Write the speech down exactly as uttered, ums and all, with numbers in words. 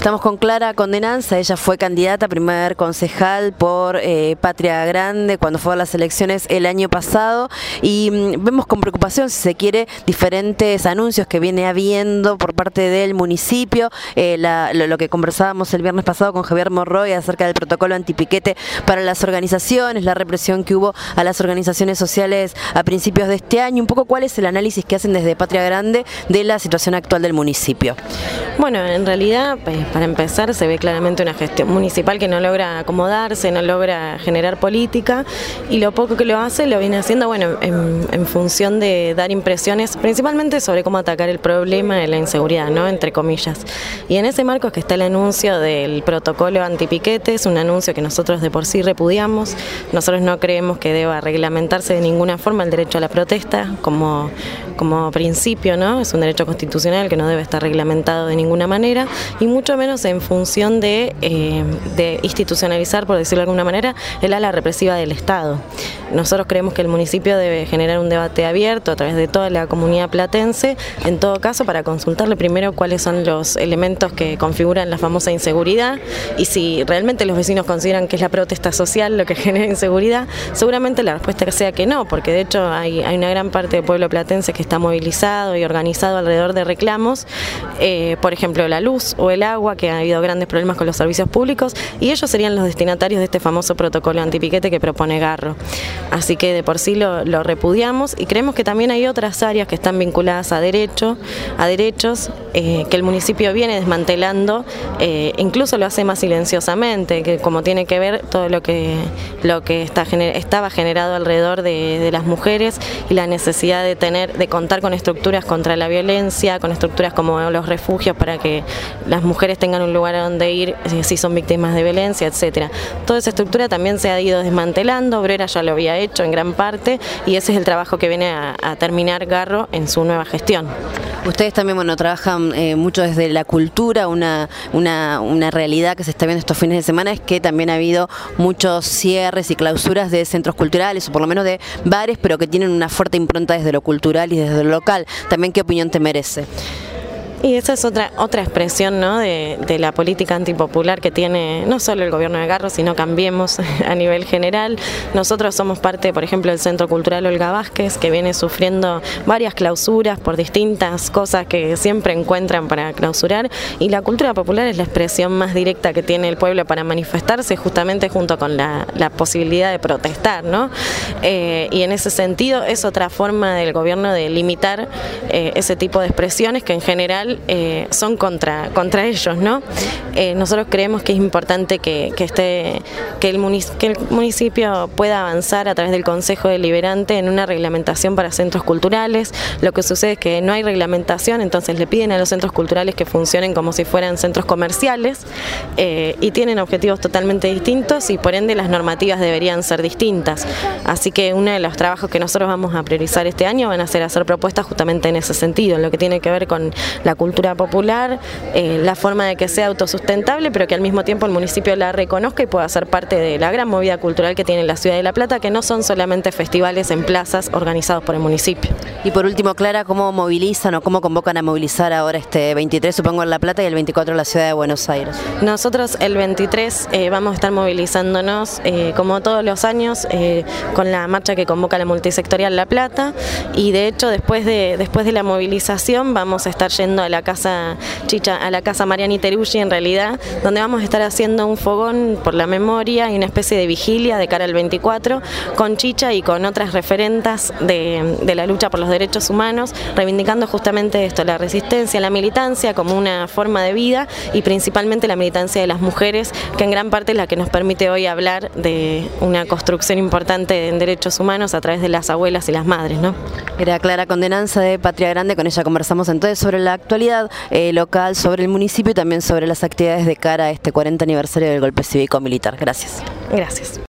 Estamos con Clara Condenanza, ella fue candidata a primer concejal por eh, Patria Grande cuando fue a las elecciones el año pasado y mmm, vemos con preocupación, si se quiere, diferentes anuncios que viene habiendo por parte del municipio, eh, la, lo, lo que conversábamos el viernes pasado con Javier Morroy acerca del protocolo antipiquete para las organizaciones, la represión que hubo a las organizaciones sociales a principios de este año. Un poco cuál es el análisis que hacen desde Patria Grande de la situación actual del municipio. Bueno, en realidad, pues, para empezar, se ve claramente una gestión municipal que no logra acomodarse, no logra generar política, y lo poco que lo hace lo viene haciendo, bueno, en, en función de dar impresiones, principalmente sobre cómo atacar el problema de la inseguridad, ¿no?, entre comillas. Y en ese marco es que está el anuncio del protocolo antipiquete, es un anuncio que nosotros de por sí repudiamos. Nosotros no creemos que deba reglamentarse de ninguna forma el derecho a la protesta como, como principio, ¿no? Es un derecho constitucional que no debe estar reglamentado de ninguna manera, y mucho menos en función de, eh, de institucionalizar, por decirlo de alguna manera, el ala represiva del Estado. Nosotros creemos que el municipio debe generar un debate abierto a través de toda la comunidad platense, en todo caso para consultarle primero cuáles son los elementos que configuran la famosa inseguridad, y si realmente los vecinos consideran que es la protesta social lo que genera inseguridad, seguramente la respuesta sea que no, porque de hecho hay, hay una gran parte del pueblo platense que está movilizado y organizado alrededor de reclamos, eh, por ejemplo la luz o el agua, que ha habido grandes problemas con los servicios públicos, y ellos serían los destinatarios de este famoso protocolo antipiquete que propone Garro. Así que de por sí lo, lo repudiamos, y creemos que también hay otras áreas que están vinculadas a derecho, a derechos, eh, que el municipio viene desmantelando, eh, incluso lo hace más silenciosamente, que como tiene que ver todo lo que, lo que está, estaba generado alrededor de, de las mujeres, y la necesidad de tener, de contar con estructuras contra la violencia, con estructuras como los refugios para que las mujeres tengan un lugar a donde ir si son víctimas de violencia, etcétera. Toda esa estructura también se ha ido desmantelando. Obrera ya lo había hecho en gran parte, y ese es el trabajo que viene a, a terminar Garro en su nueva gestión. Ustedes también, bueno, trabajan eh, mucho desde la cultura. Una, una, una realidad que se está viendo estos fines de semana es que también ha habido muchos cierres y clausuras de centros culturales, o por lo menos de bares, pero que tienen una fuerte impronta desde lo cultural y desde lo local. También, ¿qué opinión te merece? Y esa es otra otra expresión, ¿no?, de, de la política antipopular que tiene no solo el gobierno de Garro, sino Cambiemos a nivel general. Nosotros somos parte, por ejemplo, del Centro Cultural Olga Vázquez, que viene sufriendo varias clausuras por distintas cosas que siempre encuentran para clausurar, y la cultura popular es la expresión más directa que tiene el pueblo para manifestarse, justamente junto con la, la posibilidad de protestar, ¿no? Eh, y en ese sentido es otra forma del gobierno de limitar eh, ese tipo de expresiones que en general Eh, son contra, contra ellos, ¿no? Eh, nosotros creemos que es importante que, que, esté, que, el municipio, que el municipio pueda avanzar a través del Consejo Deliberante en una reglamentación para centros culturales. Lo que sucede es que no hay reglamentación, entonces le piden a los centros culturales que funcionen como si fueran centros comerciales, eh, y tienen objetivos totalmente distintos, y por ende las normativas deberían ser distintas. Así que uno de los trabajos que nosotros vamos a priorizar este año van a ser hacer propuestas justamente en ese sentido, en lo que tiene que ver con la cultura popular, eh, la forma de que sea autosustentable, pero que al mismo tiempo el municipio la reconozca y pueda ser parte de la gran movida cultural que tiene la ciudad de La Plata, que no son solamente festivales en plazas organizados por el municipio. Y por último, Clara, ¿cómo movilizan o cómo convocan a movilizar ahora este veintitrés, supongo, en La Plata, y el veinticuatro en la ciudad de Buenos Aires? Nosotros el veintitrés eh, vamos a estar movilizándonos, eh, como todos los años, eh, con la marcha que convoca la multisectorial La Plata, y de hecho después de, después de la movilización vamos a estar yendo a la casa Chicha, a la casa Mariani Teruggi, en realidad, donde vamos a estar haciendo un fogón por la memoria y una especie de vigilia de cara al veinticuatro con Chicha y con otras referentas de, de la lucha por los derechos humanos, reivindicando justamente esto, la resistencia, la militancia como una forma de vida, y principalmente la militancia de las mujeres, que en gran parte es la que nos permite hoy hablar de una construcción importante en derechos humanos a través de las abuelas y las madres, ¿no? Era Clara Condenanza de Patria Grande, con ella conversamos entonces sobre la actualidad eh, local, sobre el municipio y también sobre las actividades de cara a este cuarenta aniversario del golpe cívico-militar. Gracias. Gracias.